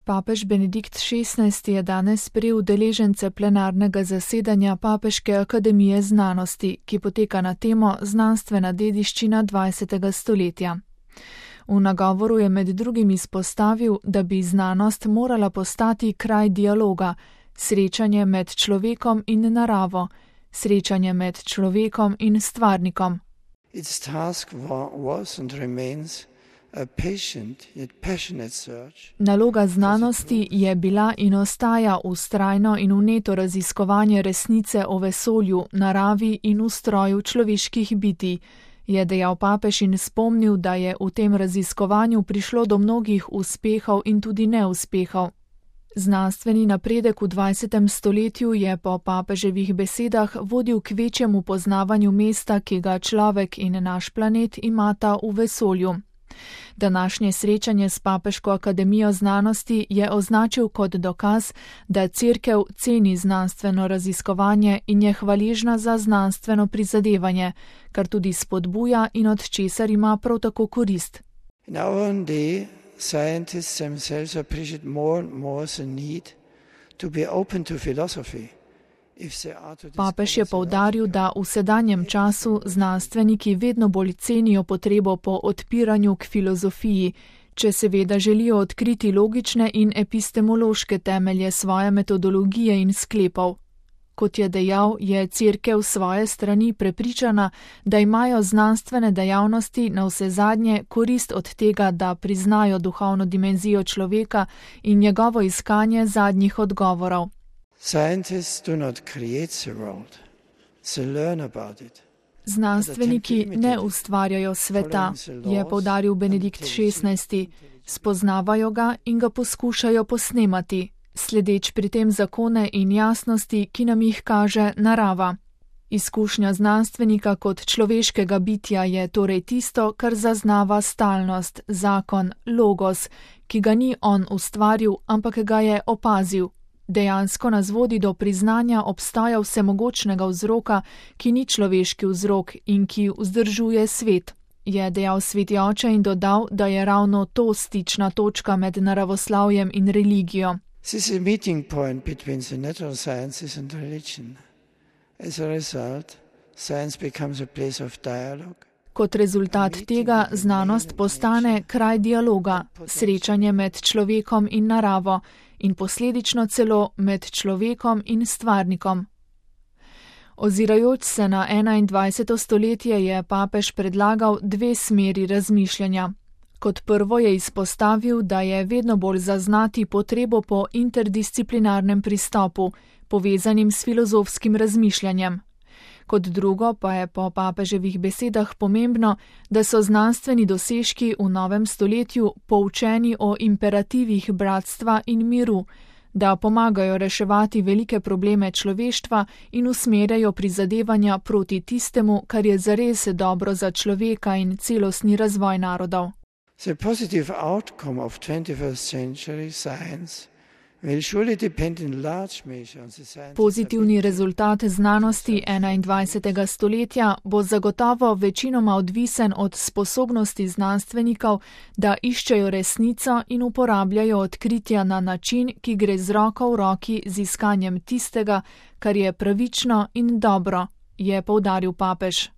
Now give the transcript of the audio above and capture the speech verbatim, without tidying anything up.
Papež Benedikt šestnajsti je danes sprejel udeležence plenarnega zasedanja Papeške akademije znanosti, ki poteka na temo Znanstvena dediščina dvajsetega stoletja. V nagovoru je med drugim izpostavil, da bi znanost morala postati kraj dialoga, srečanje med človekom in naravo, srečanje med človekom in stvarnikom. Its task was and remains a patient yet passionate search. Naloga znanosti je bila in ostaja vztrajno in vneto raziskovanje resnice o vesolju, naravi in ustroju človeških bitij, je dejal papež in spomnil, da je v tem raziskovanju prišlo do mnogih uspehov in tudi neuspehov. Znanstveni napredek v dvajsetem stoletju je po papeževih besedah vodil k večjemu poznavanju mesta, ki ga človek in naš planet imata v vesolju. Današnje srečanje s Papeško akademijo znanosti je označil kot dokaz, da Cerkev ceni znanstveno raziskovanje in je hvaležna za znanstveno prizadevanje, kar tudi spodbuja in od česar ima prav tako korist. In our own day, scientists themselves appreciate more and more the need to be open to philosophy. Papež je poudaril, da v sedanjem času znanstveniki vedno bolj cenijo potrebo po odpiranju k filozofiji, če seveda želijo odkriti logične in epistemološke temelje svoje metodologije in sklepov. Kot je dejal, je Cerkev s svoje strani prepričana, da imajo znanstvene dejavnosti navsezadnje korist od tega, da priznajo duhovno dimenzijo človeka in njegovo iskanje zadnjih odgovorov. Scientists do not create the world, they learn about it. Znanstveniki ne ustvarjajo sveta, je poudaril Benedikt šestnajsti, spoznavajo ga in ga poskušajo posnemati, sledeč pri tem zakone in jasnosti, ki nam jih kaže narava. Izkušnja znanstvenika kot človeškega bitja je torej tisto, kar zaznava stalnost, zakon, logos, ki ga ni on ustvaril, ampak ga je opazil. Dejansko nas vodi do priznanja obstoja vsemogočnega vzroka, ki ni človeški vzrok in ki vzdržuje svet, je dejal sveti oče in dodal, da je ravno to stična točka med naravoslavjem in religijo. This is a meeting point between the natural sciences and religion. As a result, science becomes a place of dialogue. Kot rezultat tega znanost postane kraj dialoga, srečanje med človekom in naravo in posledično celo med človekom in stvarnikom. Ozirajoč se na enaindvajseto stoletje je papež predlagal dve smeri razmišljanja. Kot prvo je izpostavil, da je vedno bolj zaznati potrebo po interdisciplinarnem pristopu, povezanim s filozofskim razmišljanjem. Kot drugo pa je po papeževih besedah pomembno, da so znanstveni dosežki v novem stoletju poučeni o imperativih bratstva in miru, da pomagajo reševati velike probleme človeštva in usmerjajo prizadevanja proti tistemu, kar je zares dobro za človeka in celostni razvoj narodov. The positive outcome of twenty-first century science will surely depend in large measure on the science. Pozitivni rezultat znanosti enaindvajsetega stoletja bo zagotovo večinoma odvisen od sposobnosti znanstvenikov, da iščejo resnico in uporabljajo odkritja na način, ki gre z roko v roki z iskanjem tistega, kar je pravično in dobro, je poudaril papež.